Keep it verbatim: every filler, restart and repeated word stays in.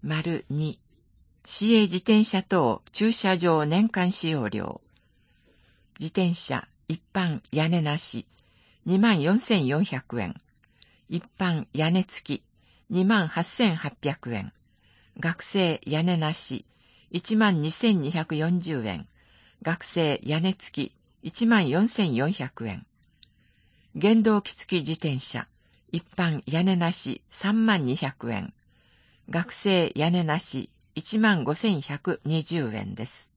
丸に、市営自転車等駐車場年間使用料。自転車一般屋根なしにまんよんせんよんひゃくえん。一般屋根付きにまんはっせんはっぴゃくえん。学生屋根なしいちまんにせんにひゃくよんじゅうえん。学生屋根付きいちまんよんせんよんひゃくえん。原動機付き自転車一般屋根なしさんまんにひゃくえん。学生屋根なしいちまんごせんひゃくにじゅうえんです。